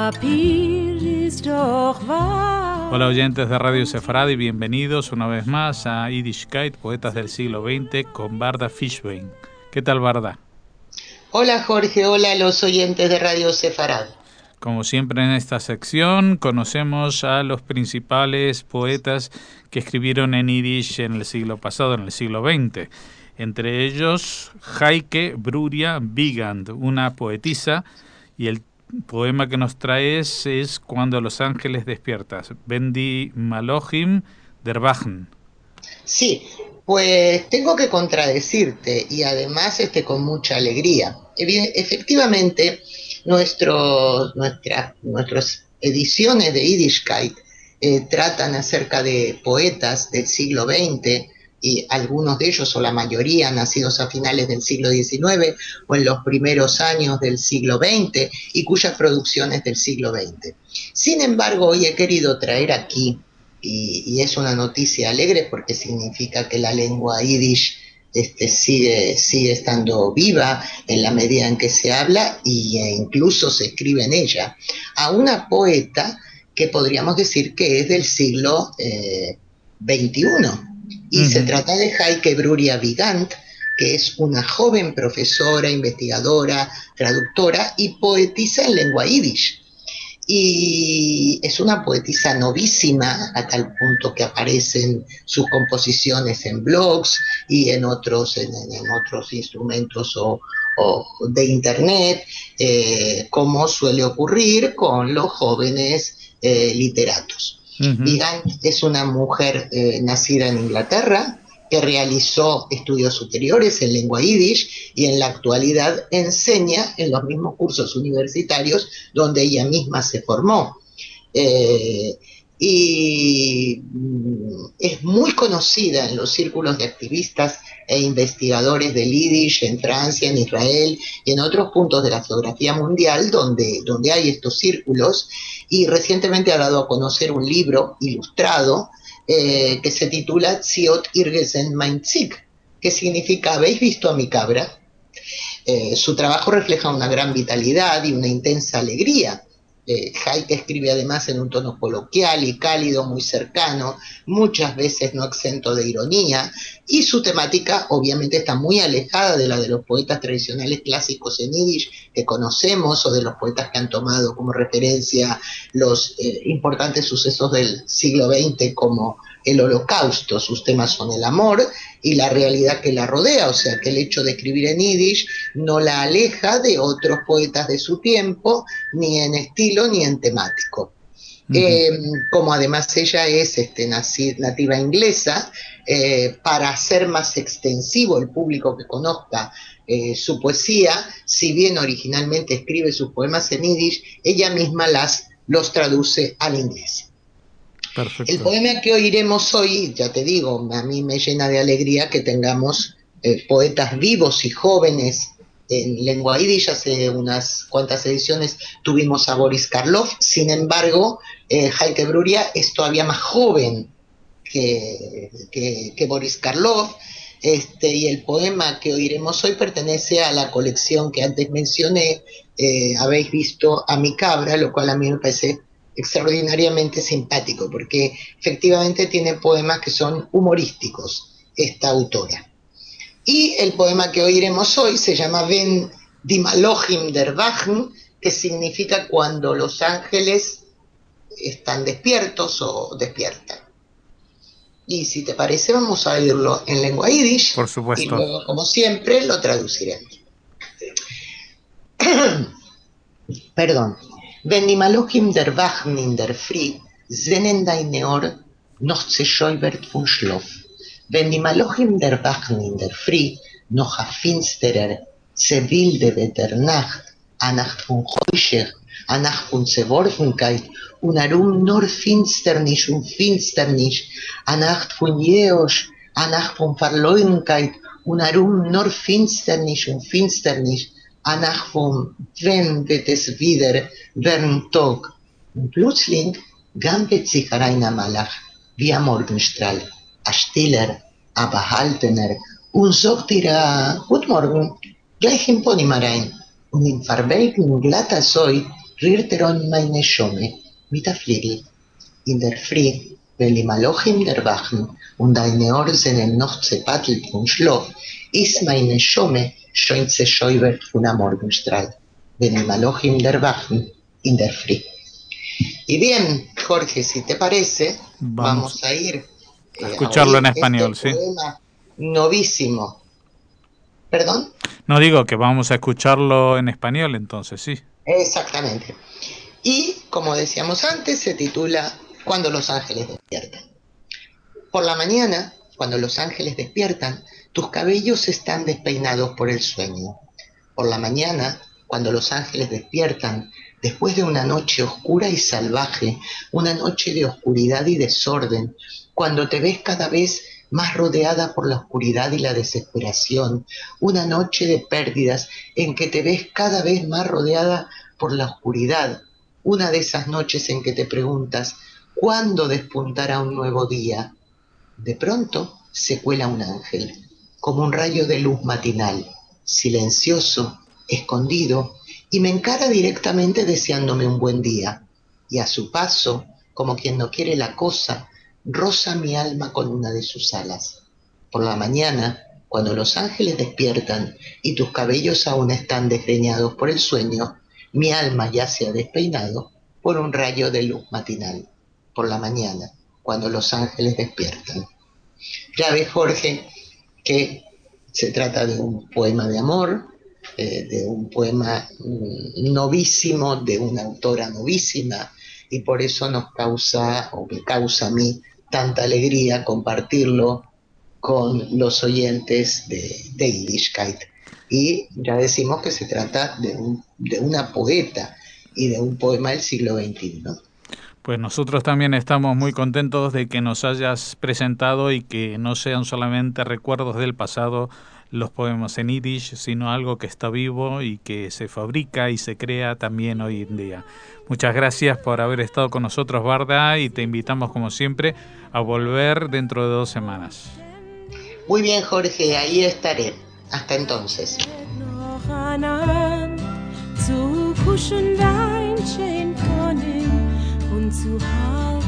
Hola oyentes de Radio Sefarad y bienvenidos una vez más a Yiddishkeit, Poetas del siglo XX, con Varda Fishbein. ¿Qué tal, Varda? Hola Jorge, hola a los oyentes de Radio Sefarad. Como siempre en esta sección conocemos a los principales poetas que escribieron en Yiddish en el siglo pasado, en el siglo XX. Entre ellos Heike Bruria Wigand, una poetisa, y el poema que nos traes es Cuando los ángeles despiertas, Bendi Malohim der Wachen. Sí, pues tengo que contradecirte y además con mucha alegría. Efectivamente, nuestras ediciones de Yiddishkeit tratan acerca de poetas del siglo XX y algunos de ellos, o la mayoría, nacidos a finales del siglo XIX o en los primeros años del siglo XX y cuyas producciones del siglo XX. Sin embargo, hoy he querido traer aquí, y es una noticia alegre porque significa que la lengua yiddish sigue estando viva en la medida en que se habla e incluso se escribe en ella, a una poeta que podríamos decir que es del siglo XXI. Y se trata de Heike Bruria Wigand, que es una joven profesora, investigadora, traductora y poetisa en lengua yiddish. Y es una poetisa novísima a tal punto que aparecen sus composiciones en blogs y en otros instrumentos o de internet, como suele ocurrir con los jóvenes literatos. Wigand es una mujer nacida en Inglaterra, que realizó estudios superiores en lengua yiddish y en la actualidad enseña en los mismos cursos universitarios donde ella misma se formó. Y es muy conocida en los círculos de activistas e investigadores del Yiddish en Francia, en Israel y en otros puntos de la geografía mundial donde hay estos círculos, y recientemente ha dado a conocer un libro ilustrado que se titula Tziot Irgesen mein Zig, que significa ¿habéis visto a mi cabra? Su trabajo refleja una gran vitalidad y una intensa alegría. Heike escribe además en un tono coloquial y cálido, muy cercano, muchas veces no exento de ironía, y su temática obviamente está muy alejada de la de los poetas tradicionales clásicos en yiddish que conocemos, o de los poetas que han tomado como referencia los importantes sucesos del siglo XX como el Holocausto. Sus temas son el amor y la realidad que la rodea, o sea que el hecho de escribir en yiddish no la aleja de otros poetas de su tiempo, ni en estilo ni en temático. Como además ella es nativa inglesa, para hacer más extensivo el público que conozca su poesía, si bien originalmente escribe sus poemas en yiddish, ella misma los traduce al inglés. Perfecto. El poema que oiremos hoy, ya te digo, a mí me llena de alegría que tengamos poetas vivos y jóvenes en lengua yiddish. Hace unas cuantas ediciones tuvimos a Boris Karloff. Sin embargo, Heike Bruria es todavía más joven que Boris Karloff, y el poema que oiremos hoy pertenece a la colección que antes mencioné, Habéis visto a mi cabra, lo cual a mí me parece extraordinariamente simpático, porque efectivamente tiene poemas que son humorísticos, esta autora. Y el poema que oiremos hoy se llama Ben die Malohim der Wachen, que significa cuando los ángeles están despiertos o despiertan. Y si te parece, vamos a oírlo en lengua yiddish. Por supuesto. Y luego, como siempre, lo traduciremos. Perdón. Wenn die Malohim der Wachen in der Früh sehnen deine Ohr noch zerschäubert vom Schlaf. Wenn die Malohim der Wachen in der Früh noch a finsterer, zerwilde der Nacht, a Nacht von Heuschech, a Nacht von Zerworfenkeit, und arum nur Finsternis und Finsternis, a Nacht von Jeosch, a Nacht von Verleumdkeit, und arum nur Finsternis und Finsternis, a Nacht von wenn wird es wieder werden Tag. Und plötzlich gambet sich herein ein Malach, wie ein Morgenstrahl, ein stiller, ein behaltener, und sagt ihr, Guten Morgen, gleich im Pony rein. Und im verwelkten glatter Säu Rirteron meine Schome mit der Fliegel. In der Früh, weil die Malochim der Wachen und deine Ohren noch zepattelt und schlof, ist meine Schome schon zerschäubert von der Morgenstrahl. Wenn die Malochim der Wachen in der Früh. Y bien, Jorge, si te parece, vamos a ir a escucharlo en español, este poema novísimo. ¿Perdón? No, digo que vamos a escucharlo en español, entonces, sí. Exactamente. Y, como decíamos antes, se titula Cuando los ángeles despiertan. Por la mañana, cuando los ángeles despiertan, tus cabellos están despeinados por el sueño. Por la mañana, cuando los ángeles despiertan, después de una noche oscura y salvaje, una noche de oscuridad y desorden, cuando te ves cada vez más rodeada por la oscuridad y la desesperación, una noche de pérdidas en que te ves cada vez más rodeada por la oscuridad, una de esas noches en que te preguntas, ¿cuándo despuntará un nuevo día? De pronto se cuela un ángel, como un rayo de luz matinal, silencioso, escondido, y me encara directamente deseándome un buen día, y a su paso, como quien no quiere la cosa, roza mi alma con una de sus alas. Por la mañana, cuando los ángeles despiertan y tus cabellos aún están desgreñados por el sueño, mi alma ya se ha despeinado por un rayo de luz matinal. Por la mañana, cuando los ángeles despiertan. Ya ves, Jorge, que se trata de un poema de amor, de un poema novísimo, de una autora novísima, y por eso nos causa, o me causa a mí, tanta alegría compartirlo con los oyentes de Yiddishkeit. Y ya decimos que se trata de una poeta y de un poema del siglo XXI. Pues nosotros también estamos muy contentos de que nos hayas presentado y que no sean solamente recuerdos del pasado los poemas en Yiddish, sino algo que está vivo y que se fabrica y se crea también hoy en día. Muchas gracias por haber estado con nosotros, Varda, y te invitamos como siempre a volver dentro de 2 semanas. Muy bien, Jorge, ahí estaré. Hasta entonces. Und zu